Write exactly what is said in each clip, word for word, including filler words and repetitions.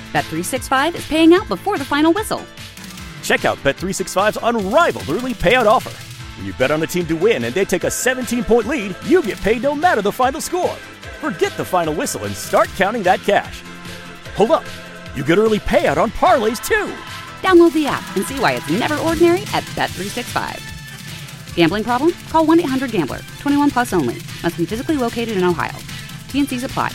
Bet three sixty-five is paying out before the final whistle. Check out Bet three sixty-five's unrivaled early payout offer. When you bet on a team to win and they take a seventeen-point lead, you get paid no matter the final score. Forget the final whistle and start counting that cash. Hold up. You get early payout on parlays, too. Download the app and see why it's never ordinary at Bet three sixty-five. Gambling problem? Call one eight hundred gambler. twenty-one plus only. Must be physically located in Ohio. T and Cs apply.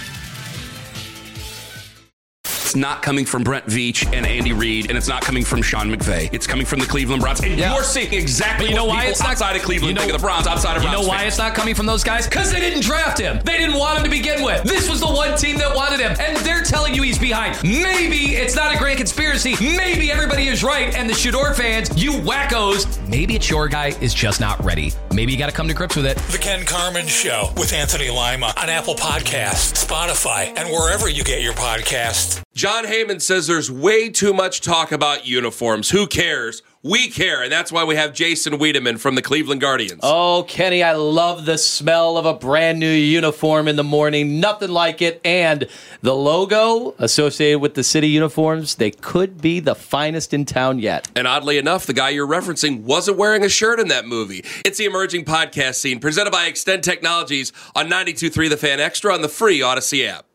It's not coming from Brent Veach and Andy Reid, and it's not coming from Sean McVay. It's coming from the Cleveland Browns. And yeah. you're seeing exactly you know what why people it's not, outside of Cleveland you know, think of the Browns, outside of You Browns know why fans. it's not coming from those guys? Because they didn't draft him. They didn't want him to begin with. This was the one team that wanted him, and they're telling you he's behind. Maybe it's not a grand conspiracy. Maybe everybody is right, and the Shador fans, you wackos, maybe it's your guy is just not ready. Maybe you got to come to grips with it. The Ken Carman Show with Anthony Lima on Apple Podcasts, Spotify, and wherever you get your podcasts. John Heyman says there's way too much talk about uniforms. Who cares? We care, and that's why we have Jason Wiedemann from the Cleveland Guardians. Oh, Kenny, I love the smell of a brand new uniform in the morning. Nothing like it. And the logo associated with the city uniforms, they could be the finest in town yet. And oddly enough, the guy you're referencing wasn't wearing a shirt in that movie. It's the emerging podcast scene presented by Extend Technologies on ninety-two point three The Fan Extra on the free Odyssey app.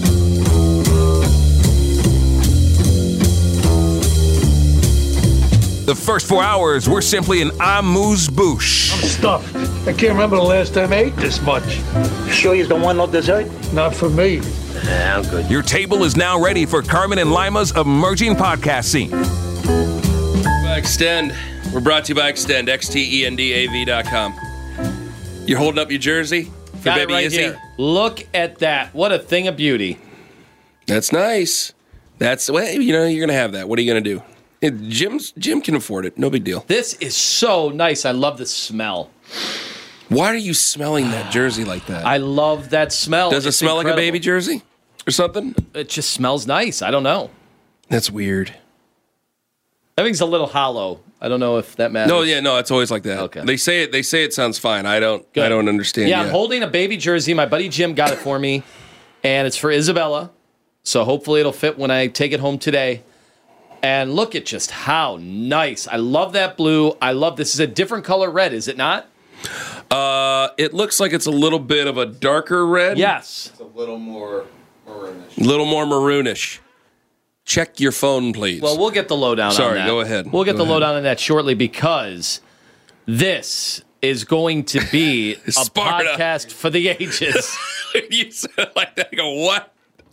The first four hours were simply an amuse-bouche. I'm stuffed. I can't remember the last time I ate this much. Sure you don't want no dessert? Not for me. Nah, I'm good. Your table is now ready for Carmen and Lima's emerging podcast scene. By Extend. We're brought to you by Extend, X T E N D A V dot com. You're holding up your jersey for Got baby it right Izzy? here. Look at that. What a thing of beauty. That's nice. That's, well, you know, you're going to have that. What are you going to do? It, Jim's, Jim can afford it. No big deal. This is so nice. I love the smell. Why are you smelling that jersey like that? I love that smell. Does it It's smell incredible. like a baby jersey or something? It just smells nice. I don't know. That's weird. Everything's a little hollow. I don't know if that matters. No, yeah, no, it's always like that. Okay. They say it. They say it sounds fine. I don't. Good. I don't understand. Yeah, yet. I'm holding a baby jersey. My buddy Jim got it for me, and it's for Isabella. So hopefully it'll fit when I take it home today. And look at just how nice. I love that blue. I love this. Is a different color red, is it not? Uh, it looks like it's a little bit of a darker red. Yes. It's a little more maroonish. A little more maroonish. Check your phone, please. Well, we'll get the lowdown Sorry, on that. go ahead. We'll get Go the ahead. lowdown on that shortly because this is going to be a Sparta. podcast for the ages. You said it like that. I go, what?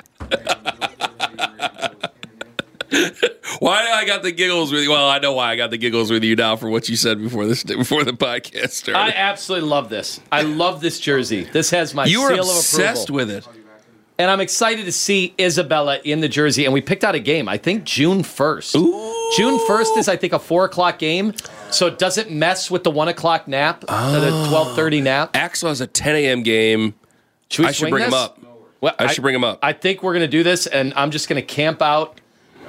Why do I got the giggles with you? Well, I know why I got the giggles with you now for what you said before this before the podcast started. I absolutely love this. I love this jersey. This has my you were seal of obsessed approval. with it. And I'm excited to see Isabella in the jersey. And we picked out a game, I think June first. Ooh. June first is, I think, a four o'clock game. So it doesn't mess with the one o'clock nap, oh. the twelve thirty nap. Axel has a ten a.m. game. Should we I should swing bring this? him up. Well, I should bring him up. I think we're going to do this, and I'm just going to camp out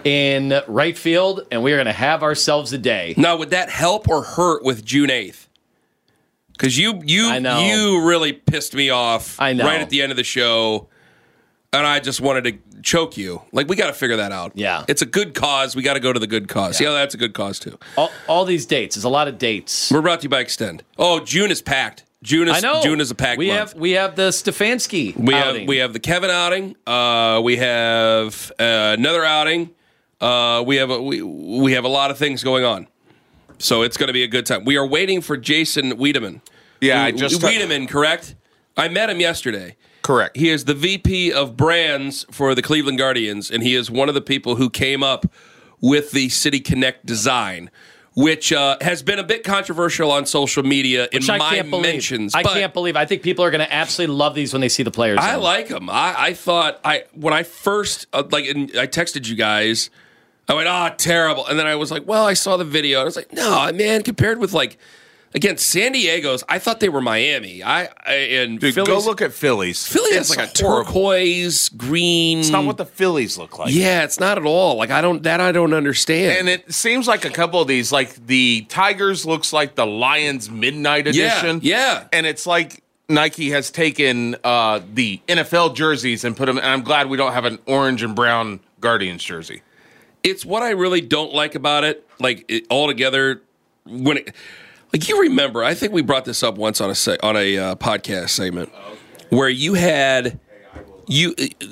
in right field, and we're going to have ourselves a day. Now, would that help or hurt with June eighth? Because you you I know. you really pissed me off I know. right at the end of the show, and I just wanted to choke you. Like, we got to figure that out. Yeah. It's a good cause. We got to go to the good cause. Yeah, that's a good cause, too. All, all these dates. There's a lot of dates. We're brought to you by Extend. Oh, June is packed. June is I know. June is a packed we month. have we have the Stefanski we outing. have we have the Kevin outing. Uh, we have uh, another outing. Uh, we have a, we we have a lot of things going on, so it's going to be a good time. We are waiting for Jason Wiedemann. Yeah, I just Wiedemann, correct? I met him yesterday. Correct. He is the V P of brands for the Cleveland Guardians, and he is one of the people who came up with the City Connect design, which uh, has been a bit controversial on social media in Which I my can't believe. mentions. I but can't believe. I think people are going to absolutely love these when they see the players. I in. like them. I, I thought I when I first uh, like and I texted you guys. I went, oh, terrible. And then I was like, well, I saw the video. And I was like, no, man, compared with, like, again, San Diego's, I thought they were Miami. I, I and Dude, Phillies, go look at Phillies. Philly has It's like a horrible. turquoise, green. It's not what the Phillies look like. Yeah, it's not at all. Like, I don't, that I don't understand. And it seems like a couple of these, like the Tigers looks like the Lions Midnight Edition. Yeah, yeah. And it's like Nike has taken uh, the N F L jerseys and put them, and I'm glad we don't have an orange and brown Guardians jersey. It's what I really don't like about it. Like it, altogether, when it, like you remember, I think we brought this up once on a se- on a uh, podcast segment where you had you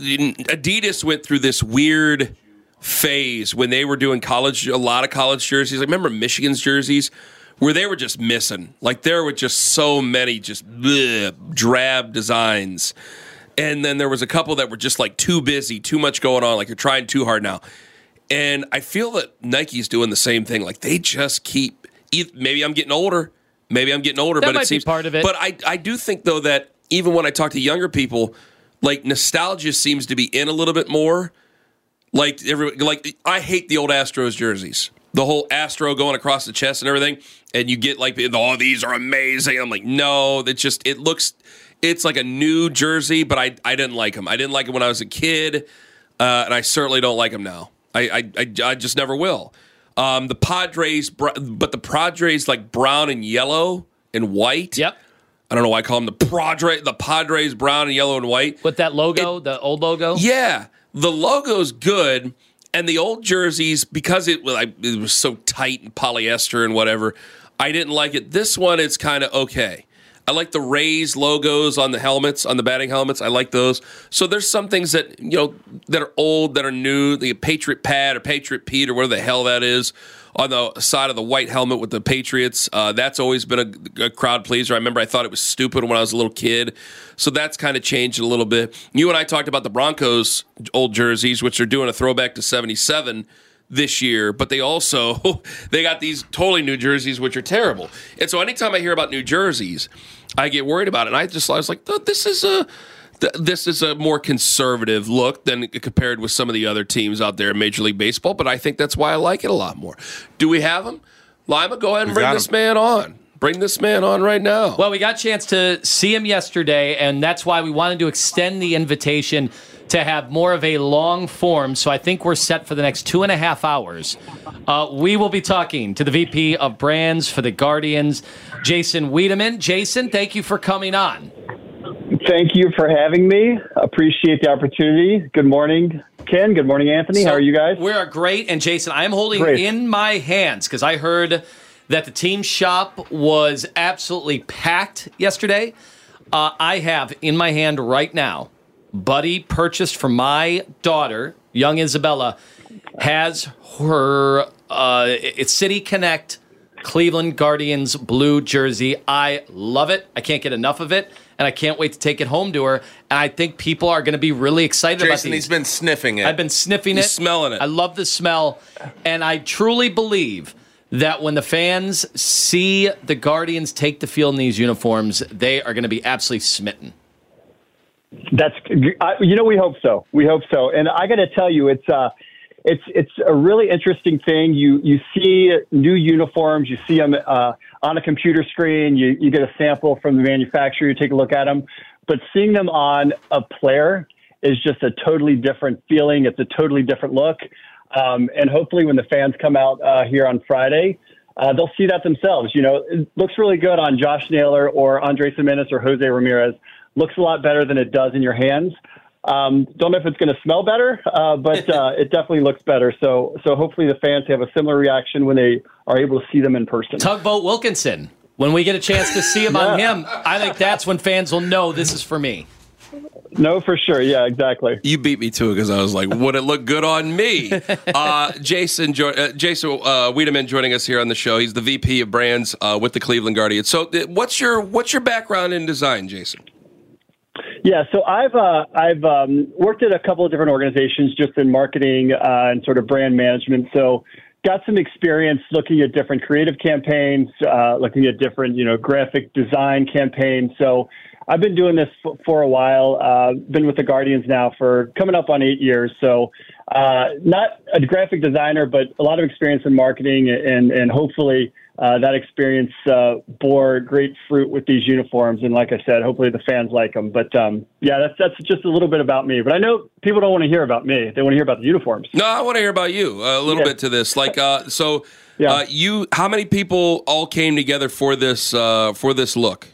Adidas went through this weird phase when they were doing college, a lot of college jerseys. I remember Michigan's jerseys where they were just missing. Like there were just so many just bleh, drab designs. And then there was a couple that were just like too busy, too much going on, like you're trying too hard now. And I feel that Nike's doing the same thing. Like they just keep, maybe I'm getting older, maybe I'm getting older, that but might it seems be part of it. But I, I do think though that even when I talk to younger people, like nostalgia seems to be in a little bit more. Like every, like I hate the old Astros jerseys, the whole Astro going across the chest and everything, and you get like, oh, these are amazing. I'm like, no, it just it looks, it's like a new jersey, but I I didn't like them. I didn't like them when I was a kid, uh, and I certainly don't like them now. I I I, I just never will. Um, the Padres, but the Padres like brown and yellow and white. Yep. I don't know why I call them the Padres. The Padres brown and yellow and white with that logo, it, the old logo. Yeah. The logo's good, and the old jerseys, because it, well, I, it was so tight and polyester and whatever, I didn't like it. This one, it's kind of okay. I like the Rays logos on the helmets, on the batting helmets. I like those. So there's some things that, you know, that are old, that are new. The Patriot Pad or Patriot Pete or whatever the hell that is on the side of the white helmet with the Patriots. Uh, that's always been a, a crowd pleaser. I remember I thought it was stupid when I was a little kid. So that's kind of changed a little bit. You and I talked about the Broncos old jerseys, which are doing a throwback to seventy-seven this year, but they also, they got these totally new jerseys, which are terrible. And so anytime I hear about new jerseys, I get worried about it. And I just, I was like, this is a, this is a more conservative look than compared with some of the other teams out there in Major League Baseball, but I think that's why I like it a lot more. Do we have him? Lima, go ahead and We bring got this him. man on. Bring this man on right now. Well, we got a chance to see him yesterday, and that's why we wanted to extend the invitation to have more of a long form. So I think we're set for the next two and a half hours. Uh, we will be talking to the V P of Brands for the Guardians, Jason Wiedemann. Jason, thank you for coming on. Thank you for having me. Appreciate the opportunity. Good morning, Ken. Good morning, Anthony. So How are you guys? We are great. And Jason, I'm holding Great. in my hands because I heard that the team shop was absolutely packed yesterday. Uh, I have in my hand right now, Buddy purchased for my daughter, young Isabella, has her uh, it's City Connect Cleveland Guardians blue jersey. I love it. I can't get enough of it, and I can't wait to take it home to her. And I think people are going to be really excited Jason, about these. he's been sniffing it. I've been sniffing He's it. smelling it. I love the smell, and I truly believe that when the fans see the Guardians take the field in these uniforms, they are going to be absolutely smitten. That's, I, you know, we hope so. We hope so. And I got to tell you, it's uh, it's it's a really interesting thing. You you see new uniforms, you see them uh, on a computer screen. You you get a sample from the manufacturer. You take a look at them, but seeing them on a player is just a totally different feeling. It's a totally different look. Um, and hopefully, when the fans come out uh, here on Friday, uh, they'll see that themselves. You know, it looks really good on Josh Naylor or Andres Gimenez or Jose Ramirez. Looks a lot better than it does in your hands. Um, don't know if it's going to smell better, uh, but uh, it definitely looks better. So, so hopefully the fans have a similar reaction when they are able to see them in person. Tugboat Wilkinson, when we get a chance to see him on him, I think that's when fans will know this is for me. No, for sure. Yeah, exactly. You beat me to it because I was like, would it look good on me? Uh, Jason jo- uh, Jason uh, Wiedemann joining us here on the show. He's the V P of Brands uh, with the Cleveland Guardians. So, uh, what's your what's your background in design, Jason? Yeah, so I've uh, I've um, worked at a couple of different organizations just in marketing uh, and sort of brand management. So got some experience looking at different creative campaigns, uh, looking at different, you know, graphic design campaigns. So I've been doing this f- for a while. Uh, been with the Guardians now for coming up on eight years. So uh, not a graphic designer, but a lot of experience in marketing, and and hopefully uh, that experience uh, bore great fruit with these uniforms. And like I said, hopefully the fans like them. But um, yeah, that's that's just a little bit about me. But I know people don't want to hear about me; they want to hear about the uniforms. No, I want to hear about you uh, a little Yeah. bit to this. Like, uh, so Yeah. uh, you, how many people all came together for this uh, for this look?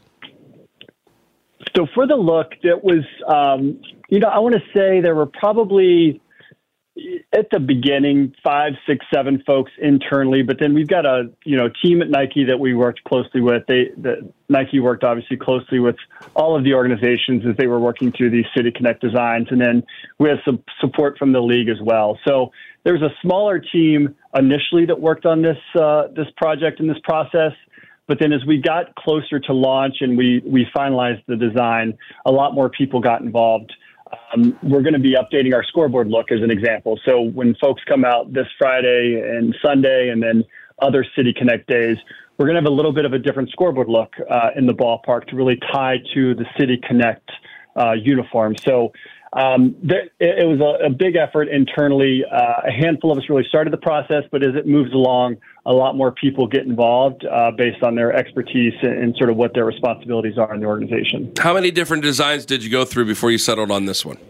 So for the look, it was, um, you know, I want to say there were probably at the beginning, five, six, seven folks internally, but then we've got a you know team at Nike that we worked closely with. They the, Nike worked obviously closely with all of the organizations as they were working through these City Connect designs, and then we have some support from the league as well. So there's a smaller team initially that worked on this uh, this project and this process. But then as we got closer to launch and we, we finalized the design, a lot more people got involved. Um, we're going to be updating our scoreboard look as an example. So when folks come out this Friday and Sunday and then other City Connect days, we're going to have a little bit of a different scoreboard look uh, in the ballpark to really tie to the City Connect uh, uniform. So um, there, it, it was a, a big effort internally. Uh, a handful of us really started the process, but as it moves along, a lot more people get involved uh, based on their expertise and, and sort of what their responsibilities are in the organization. How many different designs did you go through before you settled on this one?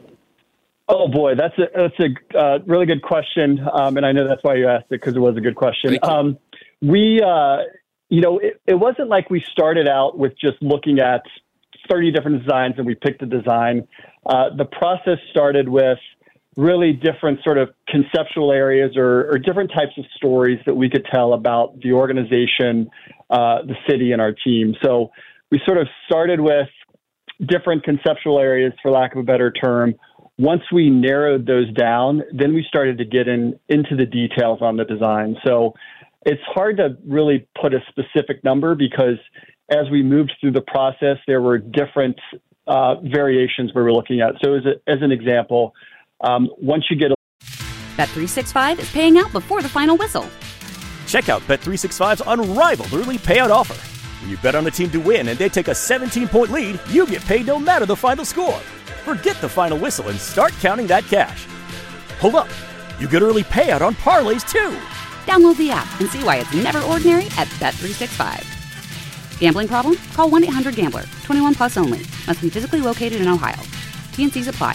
Oh boy, that's a that's a uh, really good question, um, and I know that's why you asked it because it was a good question. Um, we, uh, you know, it, it wasn't like we started out with just looking at thirty different designs and we picked a design. Uh, the process started with really different sort of conceptual areas or, or different types of stories that we could tell about the organization, uh, the city, and our team. So we sort of started with different conceptual areas, for lack of a better term. Once we narrowed those down, then we started to get in into the details on the design. So it's hard to really put a specific number because as we moved through the process, there were different uh, variations we were looking at. So as, a, as an example, Um, once you get a Bet three sixty-five is paying out before the final whistle. Check out Bet three sixty-five's unrivaled early payout offer. When you bet on a team to win and they take a seventeen-point lead, you get paid no matter the final score. Forget the final whistle and start counting that cash. Hold up. You get early payout on parlays, too. Download the app and see why it's never ordinary at Bet three sixty-five. Gambling problem? Call one eight hundred gambler. twenty-one plus only. Must be physically located in Ohio. T N Cs apply.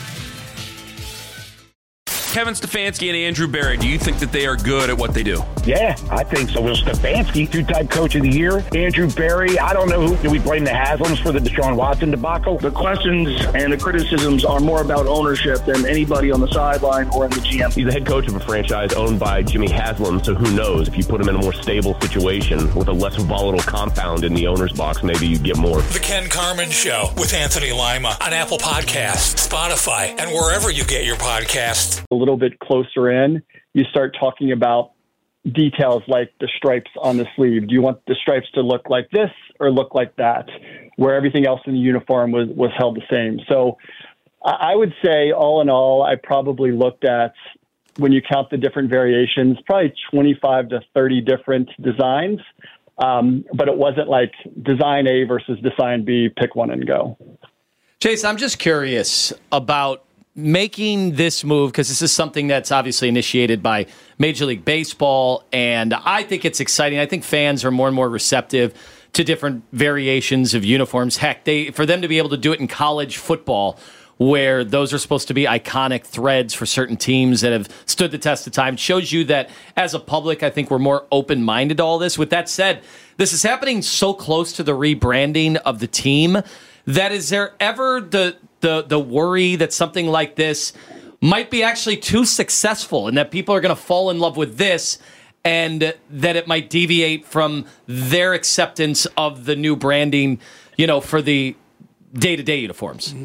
Kevin Stefanski and Andrew Berry, do you think that they are good at what they do? Yeah, I think so. Will Stefanski, two-time coach of the year. Andrew Berry, I don't know who. Do we blame the Haslams for the Deshaun Watson debacle? The questions and the criticisms are more about ownership than anybody on the sideline or in the G M. He's the head coach of a franchise owned by Jimmy Haslam, so who knows? If you put him in a more stable situation with a less volatile compound in the owner's box, maybe you get more. The Ken Carman Show with Anthony Lima on Apple Podcasts, Spotify, and wherever you get your podcasts. A little bit closer in, you start talking about details like the stripes on the sleeve. Do you want the stripes to look like this or look like that? Where everything else in the uniform was, was held the same. So I would say all in all, I probably looked at, when you count the different variations, probably twenty-five to thirty different designs. Um, but it wasn't like design A versus design B, pick one and go. Chase, I'm just curious about making this move, because this is something that's obviously initiated by Major League Baseball, and I think it's exciting. I think fans are more and more receptive to different variations of uniforms. Heck, they for them to be able to do it in college football, where those are supposed to be iconic threads for certain teams that have stood the test of time, shows you that as a public, I think we're more open-minded to all this. With that said, this is happening so close to the rebranding of the team that is there ever the the the worry that something like this might be actually too successful and that people are going to fall in love with this and that it might deviate from their acceptance of the new branding, you know, for the day-to-day uniforms?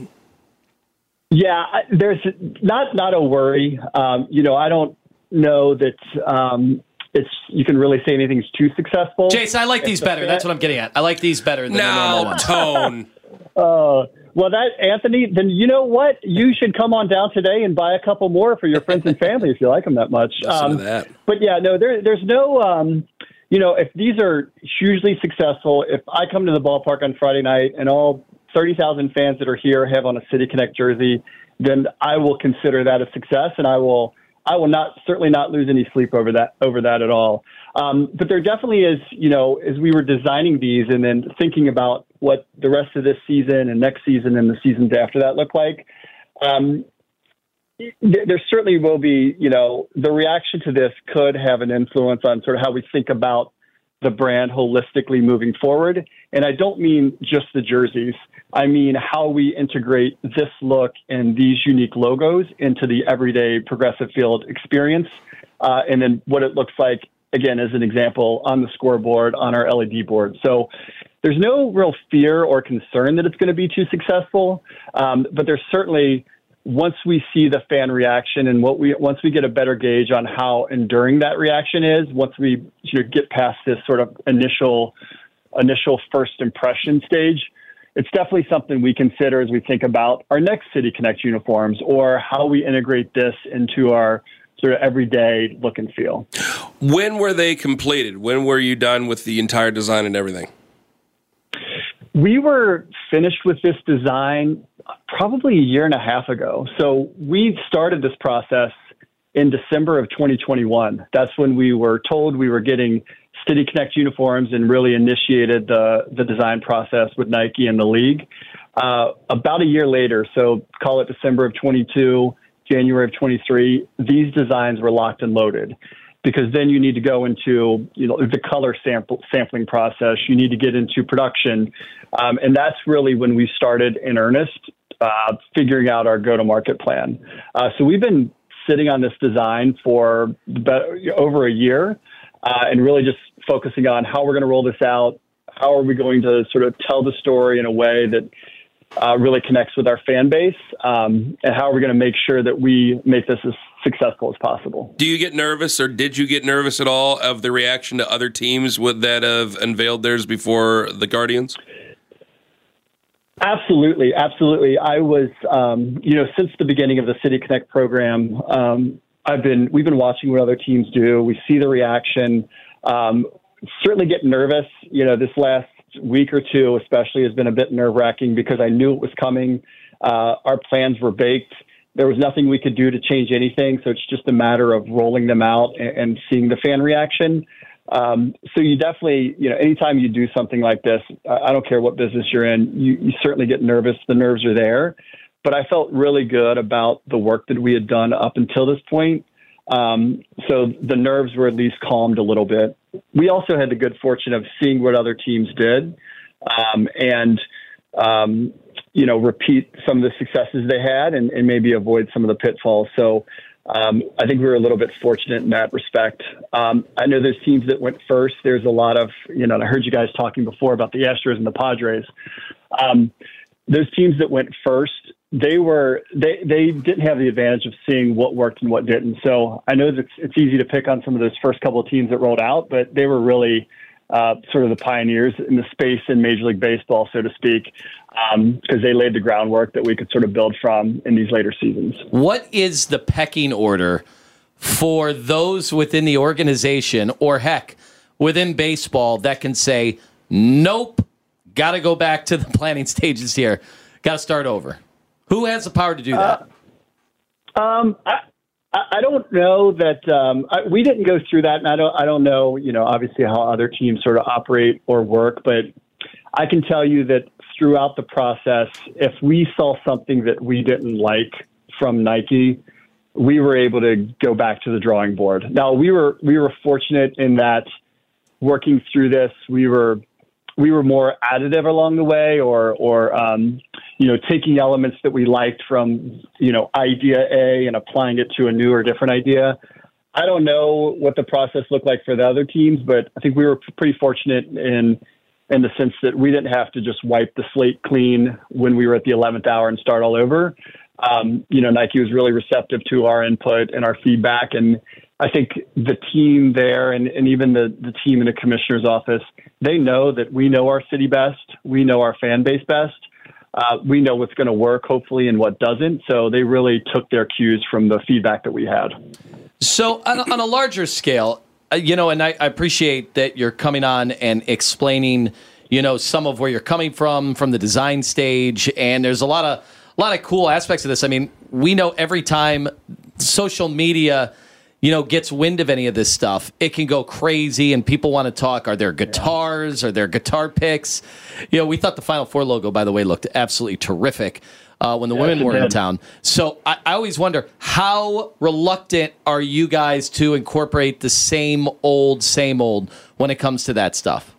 Yeah, there's not not a worry. Um, you know, I don't know that um, it's you can really say anything's too successful. Jason, I like these better. That's what I'm getting at. I like these better than the normal ones. Tone. Uh, well, that Anthony, then you know what? You should come on down today and buy a couple more for your friends and family if you like them that much. Listen to that. But yeah, no, there, there's no, um, you know, if these are hugely successful, if I come to the ballpark on Friday night and all thirty thousand fans that are here have on a City Connect jersey, then I will consider that a success, and I will, I will not certainly not lose any sleep over that over that at all. Um, but there definitely is, you know, as we were designing these and then thinking about what the rest of this season and next season and the seasons after that look like, um, th- there certainly will be, you know, the reaction to this could have an influence on sort of how we think about the brand holistically moving forward. And I don't mean just the jerseys. I mean how we integrate this look and these unique logos into the everyday Progressive Field experience. Uh, and then what it looks like, again, as an example, on the scoreboard, on our L E D board. So there's no real fear or concern that it's going to be too successful. Um, but there's certainly, once we see the fan reaction and what we once we get a better gauge on how enduring that reaction is, once we you know, get past this sort of initial initial first impression stage, it's definitely something we consider as we think about our next City Connect uniforms or how we integrate this into our sort of everyday look and feel. When were they completed? When were you done with the entire design and everything? We were finished with this design probably a year and a half ago. So we started this process in December of twenty twenty-one. That's when we were told we were getting City Connect uniforms and really initiated the, the design process with Nike and the league. Uh, about a year later, so call it December of twenty-two, January of twenty-three, these designs were locked and loaded. Because then you need to go into, you know, the color sample sampling process. You need to get into production. Um, and that's really when we started in earnest, uh, figuring out our go-to-market plan. Uh, so we've been sitting on this design for about, over a year uh, and really just focusing on how we're going to roll this out. How are we going to sort of tell the story in a way that uh, really connects with our fan base? Um, and how are we going to make sure that we make this as successful as possible? Do you get nervous, or did you get nervous at all of the reaction to other teams with that have unveiled theirs before the Guardians? Absolutely, absolutely. I was, um, you know, since the beginning of the City Connect program, um, I've been, we've been watching what other teams do. We see the reaction. Um, certainly get nervous. You know, this last week or two, especially, has been a bit nerve wracking because I knew it was coming. Uh, our plans were baked. There was nothing we could do to change anything, so it's just a matter of rolling them out and, and seeing the fan reaction. Um, so you definitely, you know, anytime you do something like this, I don't care what business you're in, you, you certainly get nervous. The nerves are there. But I felt really good about the work that we had done up until this point. Um, so the nerves were at least calmed a little bit. We also had the good fortune of seeing what other teams did um, and, um, you know, repeat some of the successes they had and, and maybe avoid some of the pitfalls. So um, I think we were a little bit fortunate in that respect. Um, I know there's teams that went first. There's a lot of, you know, and I heard you guys talking before about the Astros and the Padres. Um, those teams that went first, they were, they, they didn't have the advantage of seeing what worked and what didn't. So I know that it's, it's easy to pick on some of those first couple of teams that rolled out, but they were really Uh, sort of the pioneers in the space in Major League Baseball, so to speak, because um, they laid the groundwork that we could sort of build from in these later seasons. What is the pecking order for those within the organization, or heck, within baseball, that can say, nope, got to go back to the planning stages here, got to start over? Who has the power to do that? Uh, um, I- I don't know that um, I, we didn't go through that, and I don't. I don't know, you know, obviously how other teams sort of operate or work. But I can tell you that throughout the process, if we saw something that we didn't like from Nike, we were able to go back to the drawing board. Now we were we were fortunate in that working through this, we were we were more additive along the way, or or um, you know, taking elements that we liked from, you know, idea A and applying it to a new or different idea. I don't know what the process looked like for the other teams, but I think we were pretty fortunate in in the sense that we didn't have to just wipe the slate clean when we were at the eleventh hour and start all over. Um, you know, Nike was really receptive to our input and our feedback. And I think the team there and, and even the, the team in the commissioner's office, they know that we know our city best. We know our fan base best. Uh, we know what's going to work, hopefully, and what doesn't. So they really took their cues from the feedback that we had. So on, on a larger scale, uh, you know, and I, I appreciate that you're coming on and explaining, you know, some of where you're coming from, from the design stage. And there's a lot of, a lot of cool aspects of this. I mean, we know every time social media, you know, gets wind of any of this stuff, it can go crazy and people want to talk. Are there guitars? Are there guitar picks? You know, we thought the Final Four logo, by the way, looked absolutely terrific. uh, when the Yes, women it were in did. town. So I, I always wonder, how reluctant are you guys to incorporate the same old, same old when it comes to that stuff?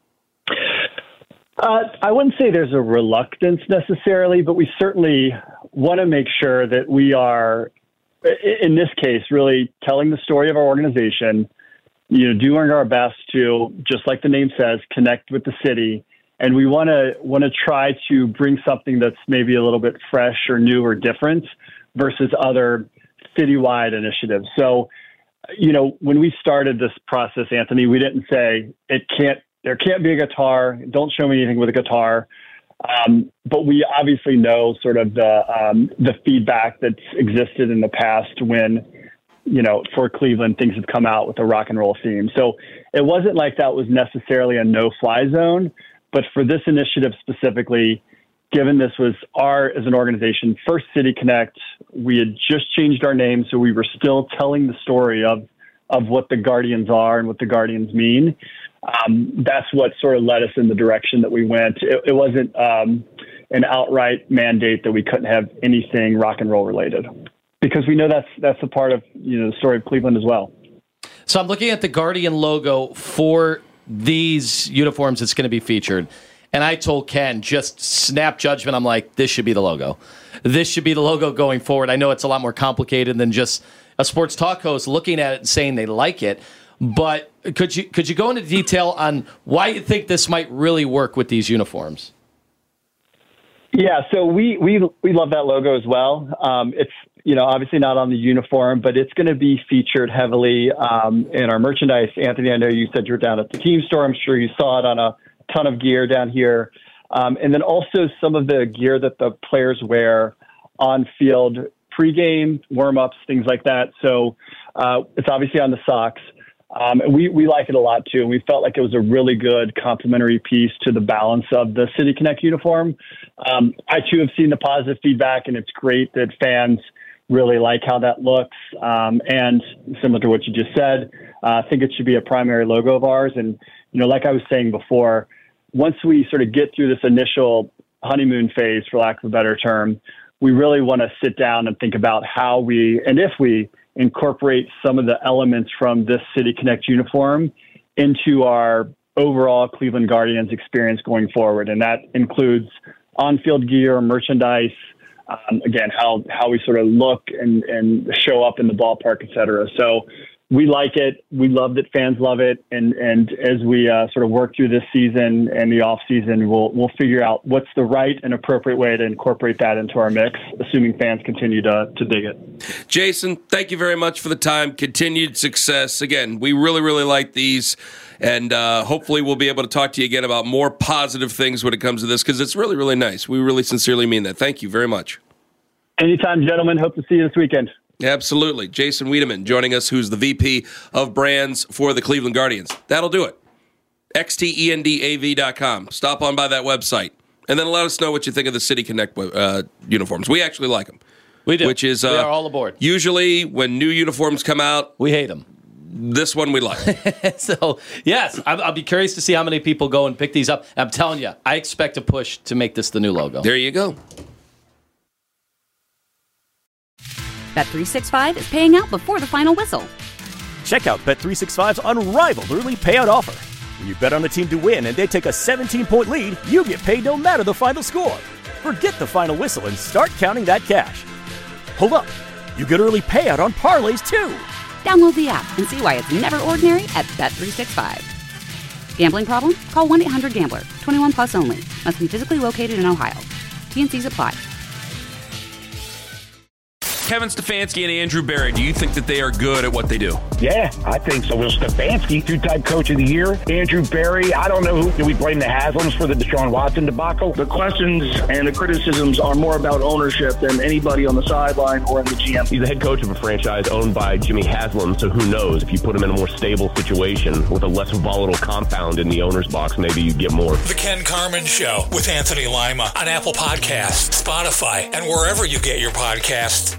Uh, I wouldn't say there's a reluctance necessarily, but we certainly want to make sure that we are, i- in this case, really telling the story of our organization, you know, doing our best to, just like the name says, connect with the city. And we want to want to try to bring something that's maybe a little bit fresh or new or different versus other citywide initiatives. So, you know, when we started this process, Anthony, we didn't say it can't, there can't be a guitar. Don't show me anything with a guitar. Um, but we obviously know sort of the um, the feedback that's existed in the past when, you know, for Cleveland, things have come out with a rock and roll theme. So it wasn't like that was necessarily a no-fly zone. But for this initiative specifically, given this was our, as an organization, first City Connect, we had just changed our name, so we were still telling the story of of what the Guardians are and what the Guardians mean. Um, that's what sort of led us in the direction that we went. It, it wasn't um, an outright mandate that we couldn't have anything rock and roll related, because we know that's that's a part of, you know, the story of Cleveland as well. So I'm looking at the Guardian logo for these uniforms that's going to be featured. And I told Ken, just snap judgment. I'm like, this should be the logo. This should be the logo going forward. I know it's a lot more complicated than just a sports talk host looking at it and saying they like it. But could you could you go into detail on why you think this might really work with these uniforms? Yeah, so we we we love that logo as well. Um, it's, you know, obviously not on the uniform, but it's going to be featured heavily um, in our merchandise. Anthony, I know you said you were down at the team store. I'm sure you saw it on a ton of gear down here. Um, and then also some of the gear that the players wear on field, pregame, warm-ups, things like that. So uh, it's obviously on the socks. Um, and we, we like it a lot too. And we felt like it was a really good complementary piece to the balance of the City Connect uniform. Um, I too have seen the positive feedback, and it's great that fans really like how that looks. Um, and similar to what you just said, uh, I think it should be a primary logo of ours. And, you know, like I was saying before, once we sort of get through this initial honeymoon phase, for lack of a better term, we really want to sit down and think about how we, and if we, incorporate some of the elements from this City Connect uniform into our overall Cleveland Guardians experience going forward. And that includes on-field gear, merchandise, um, again, how, how we sort of look and, and show up in the ballpark, et cetera. So we like it. We love that fans love it. And, and as we uh, sort of work through this season and the off season, we'll, we'll figure out what's the right and appropriate way to incorporate that into our mix, assuming fans continue to, to dig it. Jason, thank you very much for the time. Continued success. Again, we really, really like these. And uh, hopefully we'll be able to talk to you again about more positive things when it comes to this, because it's really, really nice. We really sincerely mean that. Thank you very much. Anytime, gentlemen. Hope to see you this weekend. Absolutely. Jason Wiedemann joining us, who's the V P of brands for the Cleveland Guardians. That'll do it. X T E N D A V dot com. Stop on by that website. And then let us know what you think of the City Connect uh, uniforms. We actually like them. We do. Which is, uh, we are all aboard. Usually when new uniforms come out, we hate them. This one we like. So, yes, I'll, I'll be curious to see how many people go and pick these up. I'm telling you, I expect a push to make this the new logo. There you go. Bet three sixty-five is paying out before the final whistle. Check out Bet three sixty-five's unrivaled early payout offer. When you bet on a team to win and they take a seventeen-point lead, you get paid no matter the final score. Forget the final whistle and start counting that cash. Hold up. You get early payout on parlays, too. Download the app and see why it's never ordinary at Bet three sixty-five. Gambling problem? Call one eight hundred gambler. twenty-one plus only. Must be physically located in Ohio. T N Cs apply. Kevin Stefanski and Andrew Berry, do you think that they are good at what they do? Yeah, I think so. Will Stefanski, two-time coach of the year. Andrew Berry, I don't know who. Do we blame the Haslams for the Deshaun Watson debacle? The questions and the criticisms are more about ownership than anybody on the sideline or in the G M. He's the head coach of a franchise owned by Jimmy Haslam, so who knows? If you put him in a more stable situation with a less volatile compound in the owner's box, maybe you get more. The Ken Carman Show with Anthony Lima on Apple Podcasts, Spotify, and wherever you get your podcasts.